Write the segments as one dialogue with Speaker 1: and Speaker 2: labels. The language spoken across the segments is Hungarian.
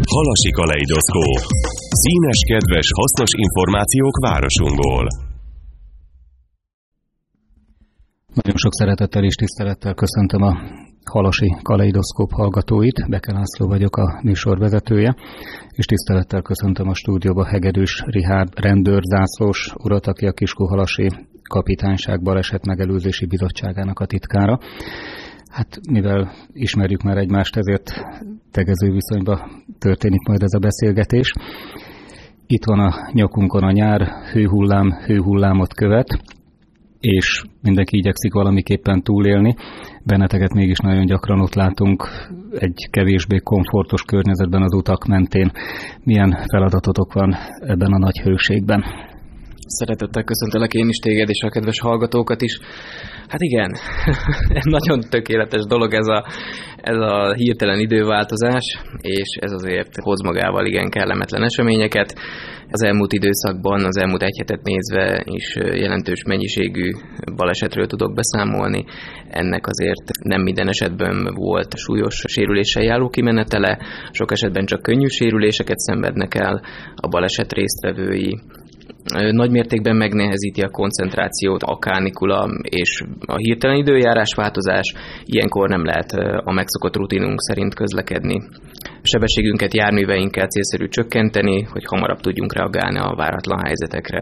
Speaker 1: Halasi kaleidoszkóp. Színes, kedves, hasznos információk városunkból.
Speaker 2: Nagyon sok szeretettel és tisztelettel köszöntöm a Halasi kaleidoszkóp hallgatóit. Beke László vagyok, a műsorvezetője, és tisztelettel köszöntöm a stúdióba Hegedűs Richárd rendőrzászlós urat, aki a Kiskunhalasi Kapitányság Baleset Megelőzési Bizottságának a titkára. Hát mivel ismerjük már egymást, ezért tegező viszonyba történik majd ez a beszélgetés. Itt van a nyakunkon a nyár, hőhullám hőhullámot követ, és mindenki igyekszik valamiképpen túlélni. Benneteket mégis nagyon gyakran ott látunk egy kevésbé komfortos környezetben az utak mentén. Milyen feladatotok van ebben a nagy hőségben?
Speaker 3: Szeretettel köszöntelek én is téged és a kedves hallgatókat is. Hát igen, nagyon tökéletes dolog ez a hirtelen időváltozás, és ez azért hoz magával igen kellemetlen eseményeket. Az elmúlt időszakban, az elmúlt egy hetet nézve is jelentős mennyiségű balesetről tudok beszámolni. Ennek azért nem minden esetben volt súlyos sérüléssel járó kimenetele, sok esetben csak könnyű sérüléseket szenvednek el a baleset résztvevői. Nagy mértékben megnehezíti a koncentrációt a kánikula és a hirtelen időjárás változás, ilyenkor nem lehet a megszokott rutinunk szerint közlekedni. A sebességünket járműveinkkel célszerű csökkenteni, hogy hamarabb tudjunk reagálni a váratlan helyzetekre.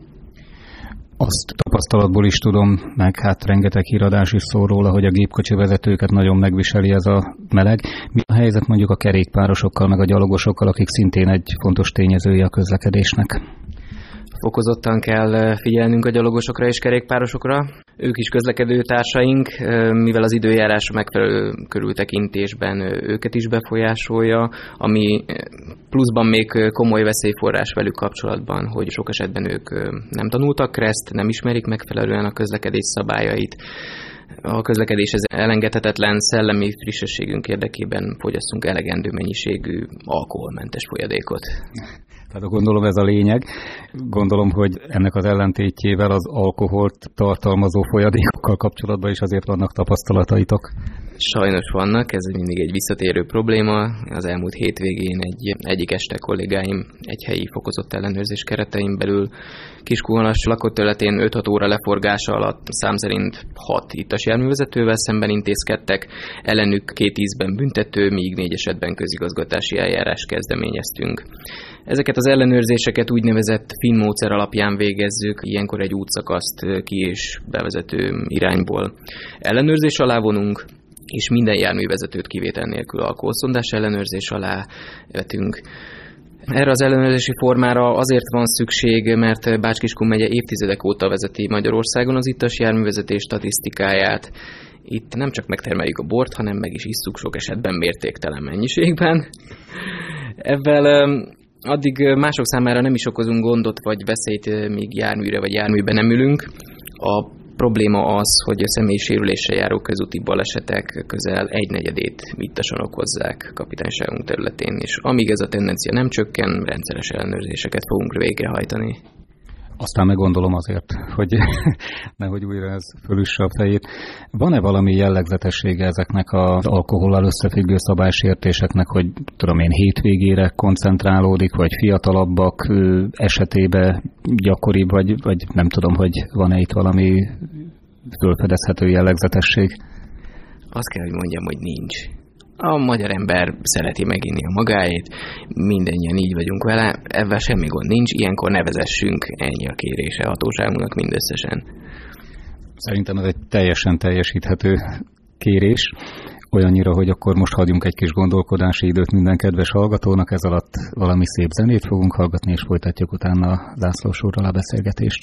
Speaker 2: Azt tapasztalatból is tudom, meg hát rengeteg híradás is szól róla, hogy a gépkocsi vezetőket nagyon megviseli ez a meleg. Mi a helyzet mondjuk a kerékpárosokkal, meg a gyalogosokkal, akik szintén egy fontos tényezője a közlekedésnek?
Speaker 3: Fokozottan kell figyelnünk a gyalogosokra és kerékpárosokra. Ők is közlekedő társaink, mivel az időjárás megfelelő körültekintésben őket is befolyásolja, ami pluszban még komoly veszélyforrás velük kapcsolatban, hogy sok esetben ők nem tanultak kreszt, nem ismerik megfelelően a közlekedés szabályait. A közlekedéshez elengedhetetlen szellemi frissességünk érdekében fogyasszunk elegendő mennyiségű alkoholmentes folyadékot.
Speaker 2: Tehát gondolom ez a lényeg. Gondolom, hogy ennek az ellentétjével az alkoholt tartalmazó folyadékokkal kapcsolatban is azért vannak tapasztalataitok.
Speaker 3: Sajnos vannak, ez mindig egy visszatérő probléma. Az elmúlt hétvégén egyik este kollégáim egy helyi fokozott ellenőrzés keretein belül Kiskunhalas lakóterületén 5-6 óra leforgása alatt szám szerint 6 ittas járművezetővel szemben intézkedtek, ellenük 2 ízben büntető, míg 4 esetben közigazgatási eljárás kezdeményeztünk. Ezeket az ellenőrzéseket úgynevezett finn módszer alapján végezzük, ilyenkor egy útszakaszt ki- és bevezető irányból ellenőrzés alá vonunk, és minden járművezetőt kivétel nélkül alkoholszondás ellenőrzés alá vetünk. Erre az ellenőrzési formára azért van szükség, mert Bács-Kiskun megye évtizedek óta vezeti Magyarországon az ittas járművezetés statisztikáját. Itt nem csak megtermeljük a bort, hanem meg is isszuk sok esetben mértéktelen mennyiségben. Ezzel addig mások számára nem is okozunk gondot vagy veszélyt, míg járműre vagy járműben nem ülünk. A probléma az, hogy a személysérüléssel járó közúti balesetek közel 1/4 ittasan okozzák kapitányságunk területén, és amíg ez a tendencia nem csökken, rendszeres ellenőrzéseket fogunk végrehajtani.
Speaker 2: Aztán meg gondolom azért, hogy nehogy újra ez fölüsse a fejét. Van-e valami jellegzetessége ezeknek az alkohollal összefüggő szabálysértéseknek, hogy tudom én hétvégére koncentrálódik, vagy fiatalabbak esetében gyakoribb, vagy nem tudom, hogy van-e itt valami fölfedezhető jellegzetesség?
Speaker 3: Azt kell, hogy mondjam, hogy nincs. A magyar ember szereti meginni a magáét, mindannyian így vagyunk vele, ebben semmi gond nincs, ilyenkor ne vezessünk, ennyi a kérése hatóságunknak mindösszesen.
Speaker 2: Szerintem ez egy teljesen teljesíthető kérés, olyannyira, hogy akkor most hagyjunk egy kis gondolkodási időt minden kedves hallgatónak, ez alatt valami szép zenét fogunk hallgatni, és folytatjuk utána a zászlós úrral a beszélgetést.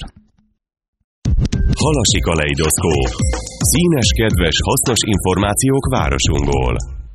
Speaker 1: Halasi kaleidoszkóp. Színes, kedves, hasznos információk városunkból.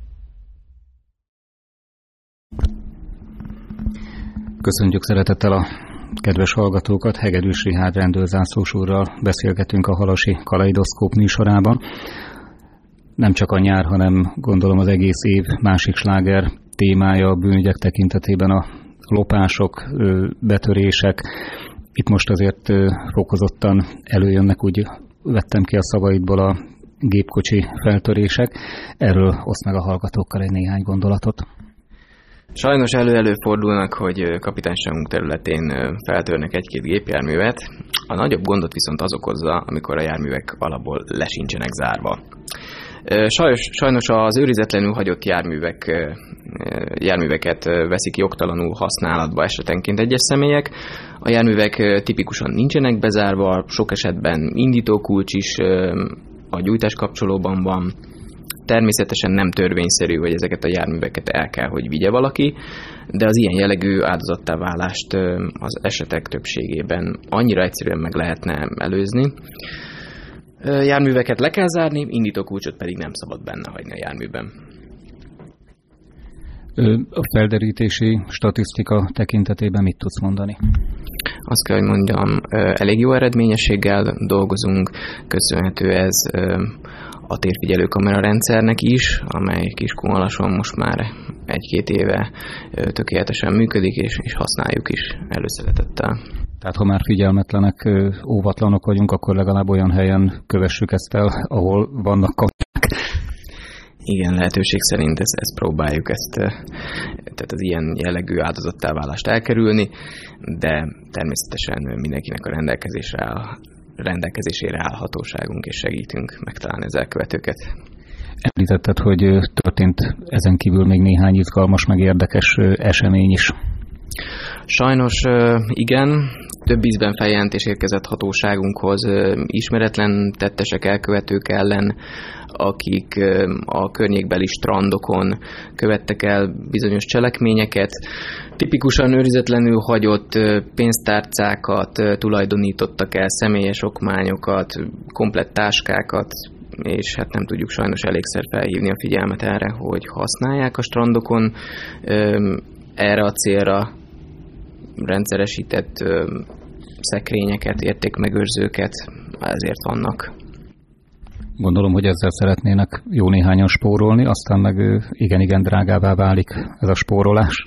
Speaker 2: Köszönjük szeretettel a kedves hallgatókat, Hegedűs Richárd rendőrzászlós úrral beszélgetünk a Halasi kaleidoszkóp műsorában. Nem csak a nyár, hanem gondolom az egész év másik sláger témája a bűnügyek tekintetében a lopások, betörések. Itt most azért fokozottan előjönnek, úgy vettem ki a szavaidból, a gépkocsi feltörések. Erről oszd meg a hallgatókkal egy néhány gondolatot.
Speaker 3: Sajnos előfordulnak, hogy kapitányságunk területén feltörnek egy-két gépjárművet. A nagyobb gondot viszont az okozza, amikor a járművek alapból le sincsenek zárva. Sajnos az őrizetlenül hagyott járműveket veszik jogtalanul használatba esetenként egyes személyek. A járművek tipikusan nincsenek bezárva, sok esetben indítókulcs is a gyújtáskapcsolóban van. Természetesen nem törvényszerű, hogy ezeket a járműveket el kell, hogy vigye valaki, de az ilyen jellegű áldozattá válást az esetek többségében annyira egyszerűen meg lehetne előzni. Járműveket le kell zárni, indítókulcsot pedig nem szabad benne hagyni a járműben.
Speaker 2: A felderítési statisztika tekintetében mit tudsz mondani?
Speaker 3: Azt kell, hogy mondjam, elég jó eredményességgel dolgozunk, köszönhető ez a térfigyelő kamera rendszernek is, amely Kiskunhalason most már 1-2 éve tökéletesen működik, és használjuk is előszeretettel.
Speaker 2: Tehát ha már figyelmetlenek, óvatlanok vagyunk, akkor legalább olyan helyen kövessük ezt el, ahol vannak kamerák.
Speaker 3: Igen, lehetőség szerint ezt próbáljuk, tehát az ilyen jellegű áldozattáválást elkerülni, de természetesen mindenkinek a rendelkezésére állhatóságunk, és segítünk megtalálni az elkövetőket.
Speaker 2: Említetted, hogy történt ezen kívül még néhány izgalmas, meg érdekes esemény is.
Speaker 3: Sajnos igen, több ízben feljelentés érkezett hatóságunkhoz ismeretlen tettesek, elkövetők ellen, akik a környékbeli strandokon követtek el bizonyos cselekményeket. Tipikusan őrizetlenül hagyott pénztárcákat tulajdonítottak el, személyes okmányokat, komplett táskákat, és hát nem tudjuk sajnos elégszer felhívni a figyelmet erre, hogy használják a strandokon erre a célra rendszeresített szekrényeket, értékmegőrzőket, ezért vannak.
Speaker 2: Gondolom, hogy ezzel szeretnének jó néhányan spórolni, aztán meg igen drágává válik ez a spórolás.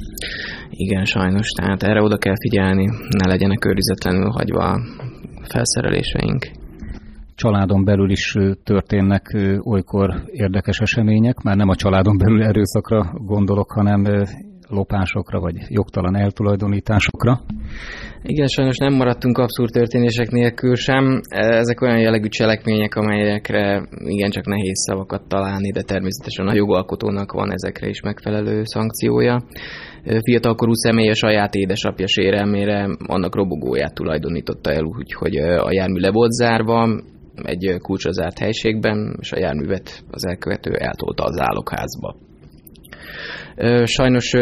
Speaker 3: Igen, sajnos, tehát erre oda kell figyelni, ne legyenek őrizetlenül hagyva a felszereléseink.
Speaker 2: Családon belül is történnek olykor érdekes események, már nem a családon belül erőszakra gondolok, hanem lopásokra, vagy jogtalan eltulajdonításokra.
Speaker 3: Igen, sajnos nem maradtunk abszurd történések nélkül sem. Ezek olyan jellegű cselekmények, amelyekre igencsak nehéz szavakat találni, de természetesen a jogalkotónak van ezekre is megfelelő szankciója. Fiatalkorú személy a saját édesapja sérelmére annak robogóját tulajdonította el, úgyhogy a jármű le volt zárva egy kulcsra zárt helységben, és a járművet az elkövető eltolta a zálogházba. Sajnos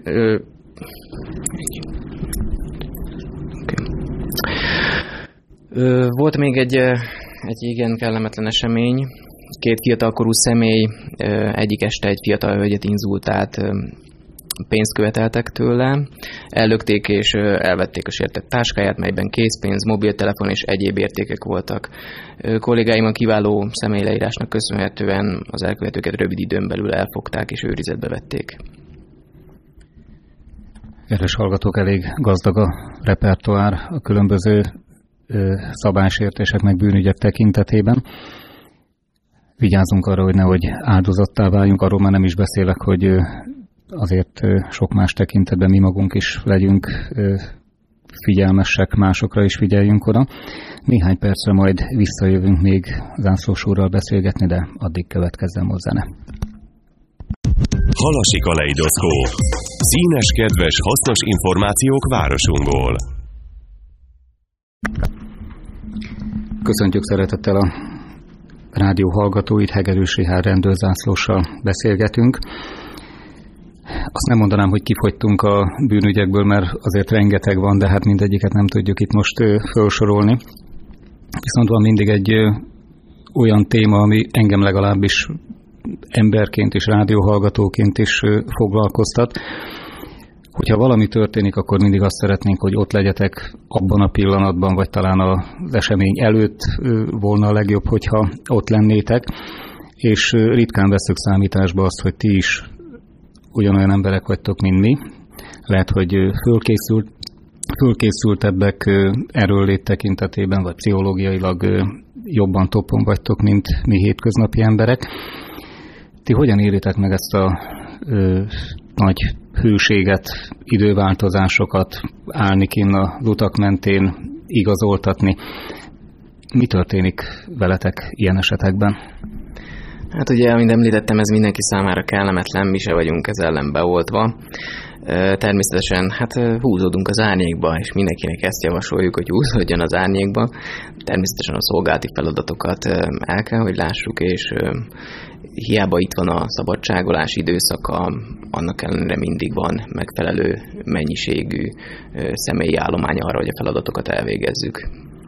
Speaker 3: volt még egy igen kellemetlen esemény. 2 fiatalkorú személy egyik este egy fiatal hölgyet inzultált, pénzt követeltek tőle, ellökték és elvették a sértett táskáját, melyben készpénz, mobiltelefon és egyéb értékek voltak. Kollégáim a kiváló személyleírásnak köszönhetően az elkövetőket rövid időn belül elfogták és őrizetbe vették.
Speaker 2: Kedves hallgatók, elég gazdag a repertoár a különböző szabálysértések meg bűnügyek tekintetében. Vigyázzunk arra, hogy nehogy áldozattá váljunk, arról már nem is beszélek, hogy azért sok más tekintetben mi magunk is legyünk figyelmesek, másokra is figyeljünk oda. Néhány percre majd visszajövünk még Zászlós úrral beszélgetni, de addig következzen a zene.
Speaker 1: Halasi kaleidoszkóp. Színes, kedves, hasznos információk városunkból.
Speaker 2: Köszöntjük szeretettel a rádió hallgatóit, Hegedűs Richárd rendőrzászlóssal beszélgetünk. Azt nem mondanám, hogy kifogytunk a bűnügyekből, mert azért rengeteg van, de hát mindegyiket nem tudjuk itt most felsorolni. Viszont van mindig egy olyan téma, ami engem legalábbis emberként és rádióhallgatóként is foglalkoztat. Hogyha valami történik, akkor mindig azt szeretnénk, hogy ott legyetek abban a pillanatban, vagy talán az esemény előtt volna a legjobb, hogyha ott lennétek. És ritkán veszük számításba azt, hogy ti is ugyanolyan emberek vagytok, mint mi. Lehet, hogy fölkészültebbek erőllét tekintetében, vagy pszichológiailag jobban toppon vagytok, mint mi hétköznapi emberek. Ti hogyan élitek meg ezt a nagy hőséget, időváltozásokat, állni kinn az utak mentén, igazoltatni. Mi történik veletek ilyen esetekben?
Speaker 3: Hát ugye, amint említettem, ez mindenki számára kellemetlen, mi se vagyunk ez ellen beoltva. Természetesen húzódunk az árnyékba, és mindenkinek ezt javasoljuk, hogy húzódjon az árnyékba. Természetesen a szolgálati feladatokat el kell, hogy lássuk, és hiába itt van a szabadságolás időszaka, annak ellenére mindig van megfelelő mennyiségű személyi állomány arra, hogy a feladatokat elvégezzük.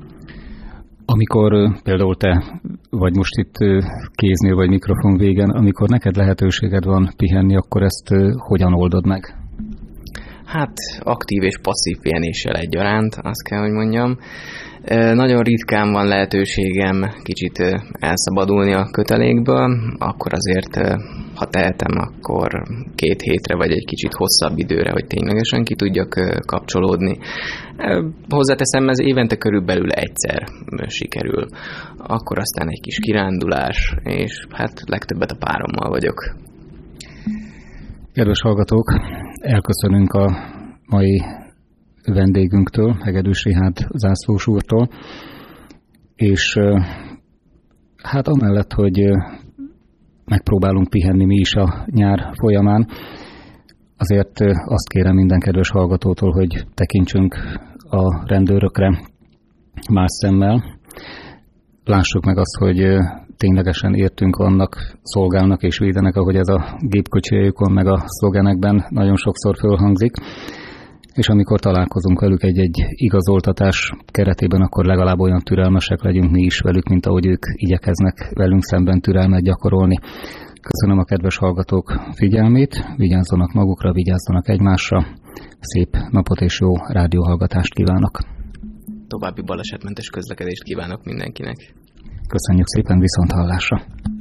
Speaker 2: Amikor például te vagy most itt kéznél vagy mikrofon végen, amikor neked lehetőséged van pihenni, akkor ezt hogyan oldod meg?
Speaker 3: Hát aktív és passzív pihenéssel egyaránt, azt kell, hogy mondjam. Nagyon ritkán van lehetőségem kicsit elszabadulni a kötelékből, akkor azért, ha tehetem, akkor 2 hétre vagy egy kicsit hosszabb időre, hogy ténylegesen ki tudjak kapcsolódni. Hozzáteszem, ez évente körülbelül egyszer sikerül. Akkor aztán egy kis kirándulás, és hát legtöbbet a párommal vagyok.
Speaker 2: Kedves hallgatók, elköszönünk a mai vendégünktől, Hegedűs Richárd zászlós úrtól, és hát amellett, hogy megpróbálunk pihenni mi is a nyár folyamán, azért azt kérem minden kedves hallgatótól, hogy tekintsünk a rendőrökre más szemmel. Lássuk meg azt, hogy ténylegesen értünk vannak, szolgálnak és védenek, ahogy ez a gépkocsijukon meg a szlogenekben nagyon sokszor fölhangzik, és amikor találkozunk velük egy igazoltatás keretében, akkor legalább olyan türelmesek legyünk mi is velük, mint ahogy ők igyekeznek velünk szemben türelmet gyakorolni. Köszönöm a kedves hallgatók figyelmét, vigyázzanak magukra, vigyázzanak egymásra, szép napot és jó rádióhallgatást kívánok.
Speaker 3: További balesetmentes közlekedést kívánok mindenkinek.
Speaker 2: Köszönjük szépen, viszonthallásra!